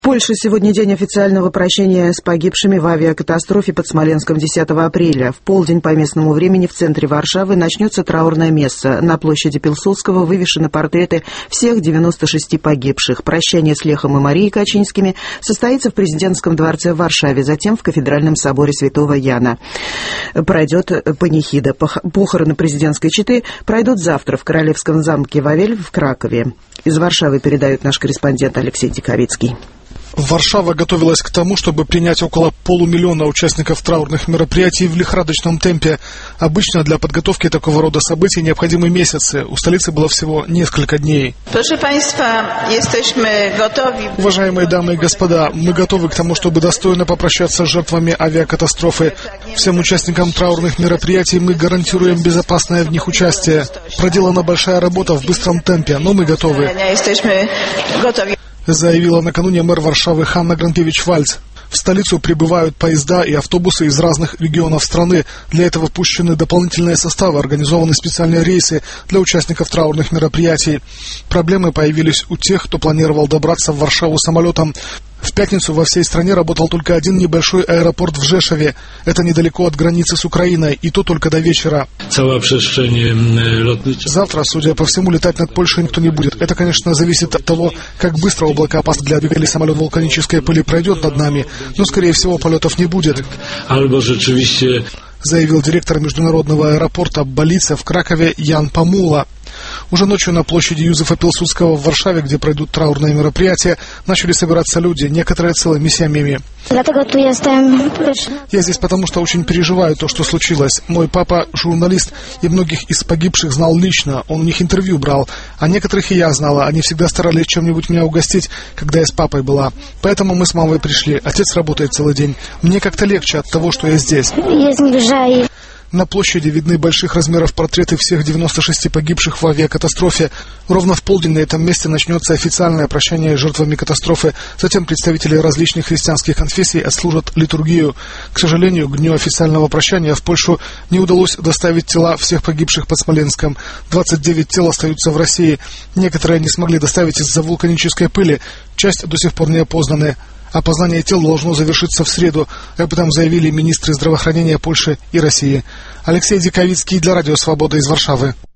В Польше сегодня день официального прощения с погибшими в авиакатастрофе под Смоленском 10 апреля. В полдень по местному времени в центре Варшавы начнется траурное месса. На площади Пилсудского вывешены портреты всех 96 погибших. Прощание с Лехом и Марией Качинскими состоится в президентском дворце в Варшаве, затем в кафедральном соборе Святого Яна. Пройдет панихида. Похороны президентской четы пройдут завтра в Королевском замке Вавель в Кракове. Из Варшавы передает наш корреспондент Алексей Диковицкий. Варшава готовилась к тому, чтобы принять около полумиллиона участников траурных мероприятий в лихорадочном темпе. Обычно для подготовки такого рода событий необходимы месяцы. У столицы было всего несколько дней. Уважаемые дамы и господа, мы готовы к тому, чтобы достойно попрощаться с жертвами авиакатастрофы. Всем участникам траурных мероприятий мы гарантируем безопасное в них участие. Проделана большая работа в быстром темпе, но мы готовы, заявила накануне мэр Варшавы Ханна Гранкевич-Вальц. В столицу прибывают поезда и автобусы из разных регионов страны. Для этого пущены дополнительные составы, организованы специальные рейсы для участников траурных мероприятий. Проблемы появились у тех, кто планировал добраться в Варшаву самолетом. В пятницу во всей стране работал только один небольшой аэропорт в Жешове. Это недалеко от границы с Украиной, и то только до вечера. Завтра, судя по всему, летать над Польшей никто не будет. Это, конечно, зависит от того, как быстро облако опасных для двигателей самолет вулканической пыли пройдет над нами. Но, скорее всего, полетов не будет, заявил директор международного аэропорта Балица в Кракове Ян Памула. Уже ночью на площади Юзефа Пилсудского в Варшаве, где пройдут траурные мероприятия, начали собираться люди, некоторые целыми семьями. Я здесь потому, что очень переживаю то, что случилось. Мой папа журналист и многих из погибших знал лично, он у них интервью брал, а некоторых и я знала, они всегда старались чем-нибудь меня угостить, когда я с папой была. Поэтому мы с мамой пришли, отец работает целый день. Мне как-то легче от того, что я здесь. На площади видны больших размеров портреты всех 96 погибших в авиакатастрофе. Ровно в полдень на этом месте начнется официальное прощание с жертвами катастрофы. Затем представители различных христианских конфессий отслужат литургию. К сожалению, к дню официального прощания в Польшу не удалось доставить тела всех погибших под Смоленском. 29 тел остаются в России. Некоторые не смогли доставить из-за вулканической пыли. Часть до сих пор не опознаны. Опознание тел должно завершиться в среду. Об этом заявили министры здравоохранения Польши и России. Алексей Диковицкий для Радио Свобода из Варшавы.